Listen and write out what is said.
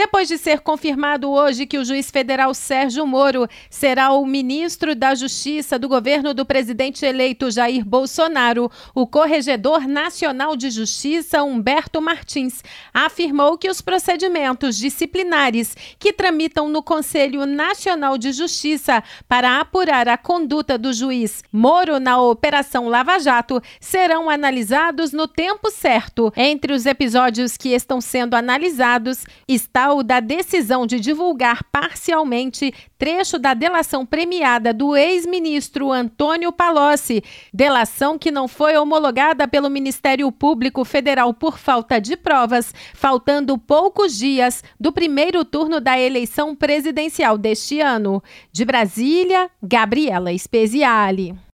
Depois de ser confirmado hoje que o juiz federal Sérgio Moro será o ministro da Justiça do governo do presidente eleito Jair Bolsonaro, o Corregedor Nacional de Justiça, Humberto Martins, afirmou que os procedimentos disciplinares que tramitam no Conselho Nacional de Justiça para apurar a conduta do juiz Moro na Operação Lava Jato serão analisados no tempo certo. Entre os episódios que estão sendo analisados está o da decisão de divulgar parcialmente trecho da delação premiada do ex-ministro Antônio Palocci, delação que não foi homologada pelo Ministério Público Federal por falta de provas, faltando poucos dias do primeiro turno da eleição presidencial deste ano. De Brasília, Gabriela Speziale.